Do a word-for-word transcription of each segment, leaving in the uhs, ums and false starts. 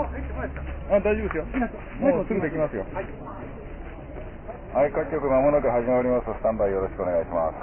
あ、大丈夫ですよ。もうすぐできますよ。はい、各局まもなく始まります。スタンバイよろしくお願いします。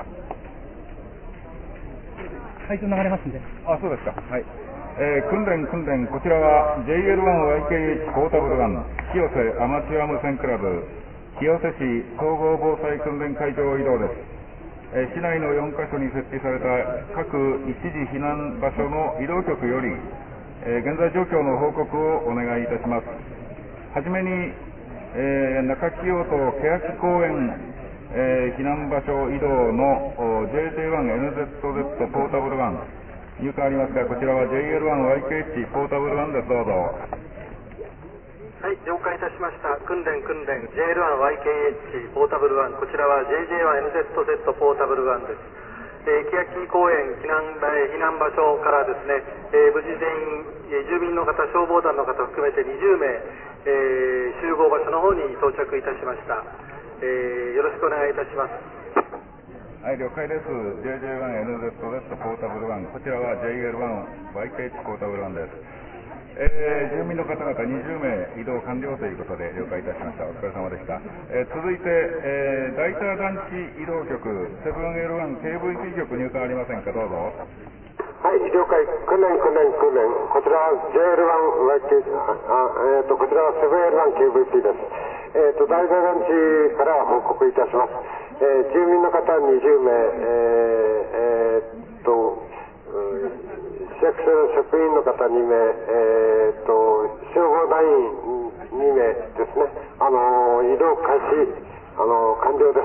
配信流れますんで。 あ、そうですか。はい。えー、訓練訓練、こちらは ジェイエルワンワイケーエイチ ポータブルワン清瀬アマチュア無線クラブ清瀬市総合防災訓練会場移動です。えー、市内のよんカ所に設置された各一時避難場所の移動局より、えー、現在状況の報告をお願いいたします。はじめに、えー、中清と欅公園、えー、避難場所移動の ジェイジェイワンエヌゼットゼット ポータブルワン入荷ありますが、こちらは ジェイエルワンワイケーエイチ ポータブルワンです。どうぞ。 はい、了解いたしました。訓練訓練 ジェイエルワンワイケーエイチ ポータブルワン、こちらは ジェイジェイワンエヌゼットゼット ポータブルワンです。えー、欅公園避難、避難場所からですね、えー、無事全員、えー、住民の方、消防団の方含めてにじゅうめい、えー、集合場所の方に到着いたしました。えー、よろしくお願いいたします。 はい、了解です。ジェイジェイワンエヌゼットゼット ポータブルワン、こちらは ジェイエルワンワイケーエイチ ポータブルワンです。えー、住民の方々にじゅうめい移動完了ということで了解いたしました。お疲れ様でした。えー、続いて、えー、大田団地移動局 セブンエルワンケーブイピー 局入館ありませんか。どうぞ。 はい、了解。訓練訓練訓練、こちらは ジェイエルワンワイケーエイチ、あ、えーと、こちらは セブンエルワンケーブイピー です。えーと、大田団地から報告いたします。えー、住民の方にじゅうめい、えー、えー、と、市役所の職員の方にめい、えー、と、消防団員にめいですね。あのー、移動開始、あのー、完了です。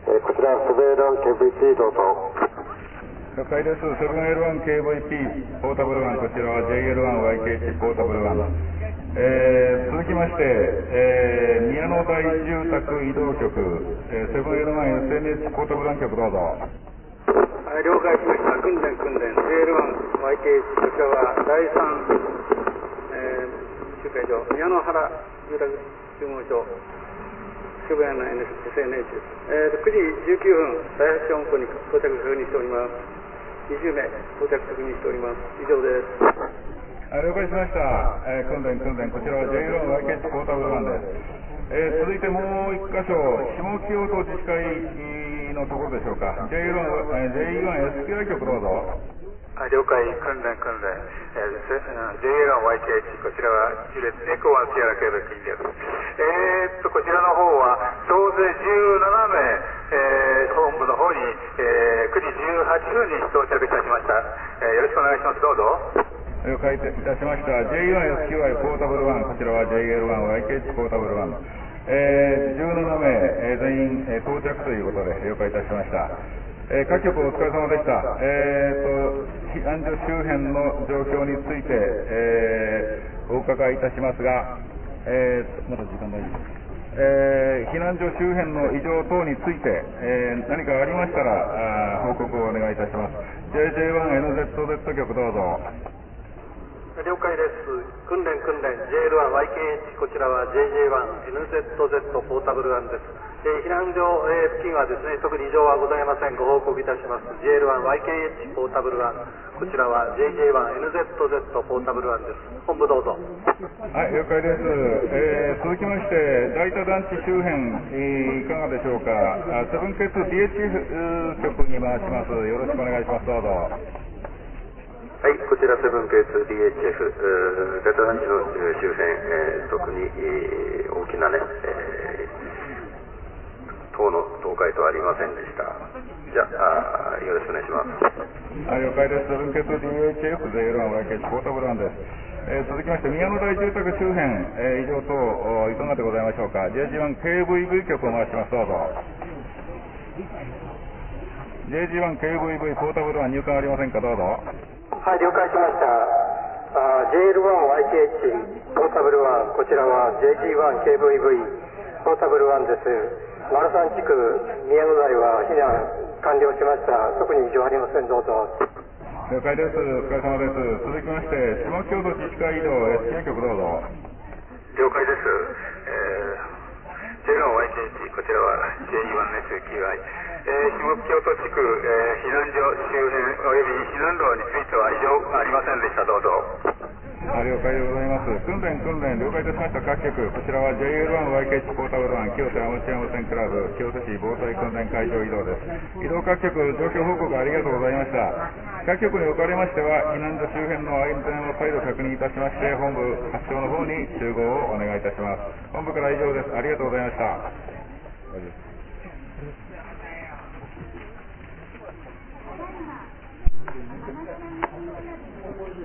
えー、こちらは セブンエルワンケーブイピー どうぞ。 了解です。セブンエルワンケーブイピー ポータブルワン、こちらは ジェイエルワンワイケーエイチ ポータブルワン。えー、続きまして、えー、宮野台住宅移動局、えー、セブンエルワンエスエヌエイチ ポータブルワン局どうぞ。 はい、了解しました。訓練訓練 ジェイエルワンワイケーエイチ、こちらはだいさん、えー、集会場宮野原住宅注文所渋谷の エスエヌエイチ です。えー、くじじゅうきゅうふんだいはち音符に到着確認しております。にじゅうめい到着確認しております。以上です。 あ、了解しました。えー、訓練訓練、こちらは ジェイエルワンワイケーエイチ ポータブルワンです。えー、続いてもう一箇所、下清戸自治会のところでしょうか。ジェイエルワン、えー、ジェイイーワンエスピーアイ 局どうぞ。 はい、了解。訓練訓練、えー、ジェイエルワンワイケーエイチ、こちらはジュレットエコワンシアラケーブルキンです。えー、っとこちらの方は総勢じゅうななめい、えー、本部の方に、えー、くじじゅうはっぷんに到着いたしました。えー、よろしくお願いします。どうぞ。 了解いたしました。 ジェイイーワンエスキューアイ ポータブルワン、こちらは ジェイエルワンワイケーエイチ ポータブルワン、えー、じゅうななめい、えー、全員、えー、到着ということで了解いたしました。えー、各局お疲れ様でした。えー、と避難所周辺の状況について、えー、お伺いいたしますが、えー、まだ時間大丈夫です。えー、避難所周辺の異常等について、えー、何かありましたら報告をお願いいたします。 ジェイジェイワンエヌゼットゼット 局どうぞ。 了解です。訓練訓練 ジェイエルワンワイケーエイチ、こちらは ジェイジェイワンエヌゼットゼット ポータブルワンです。えー、避難所、えー、付近はですね、特に異常はございません。ご報告いたします。 ジェイエルワンワイケーエイチ ポータブルワン、こちらは ジェイジェイワンエヌゼットゼット ポータブルワンです。本部どうぞ。 はい、了解です。えー、続きまして大田団地周辺、えー、いかがでしょうか。セブンケーツ ディーエイチエフ 局に回します。よろしくお願いします。どうぞ。 はい、こちらセブンケーツ ディーエイチエフ、大田団地の周辺、えー、特に、えー、大きなね、えー、塔の倒壊とありませんでした。じゃあ、よろしくお願いします。 はい、了解です。セブンケーツ ディーエイチエフ ジェイエルワンワイケーエイチ ポータブルワンです。えー、続きまして宮野台住宅周辺、えー、異常等いかがでございましょうか。 ジェイジーワンケーブイブイ 局を回します。どうぞ。 ジェイジーワンケーブイブイ ポータブルワン入館ありませんか。どうぞ。 はい、了解しました。あ ジェイエルワンワイケーエイチ ポータブルワン、こちらは ジェイジーワンケーブイブイ ポータブルワンです。丸三地区宮野台は避難完了しました。特に異常ありません。どうぞ。 了解です。お疲れ様です。続きまして下京都自治会移動 エスケー 局どうぞ。 了解です。えー、ジェイエルワンワイケーエイチ、こちらは ジェイイーワンエスキューアイ、えー、下京都地区、えー、避難所周辺および避難路については異常ありませんでした。どうぞ。 あ、了解でございます。 。訓練、訓練、了解いたしました。各局、こちらは ジェイエルワンワイケーエイチ ポータブルワン、清瀬アマチュア無線クラブ、清瀬市防災訓練会場移動です。移動各局、状況報告ありがとうございました。各局におかれましては、避難所周辺の安全を再度確認いたしまして、本部発祥の方に集合をお願いいたします。本部から以上です。ありがとうございました。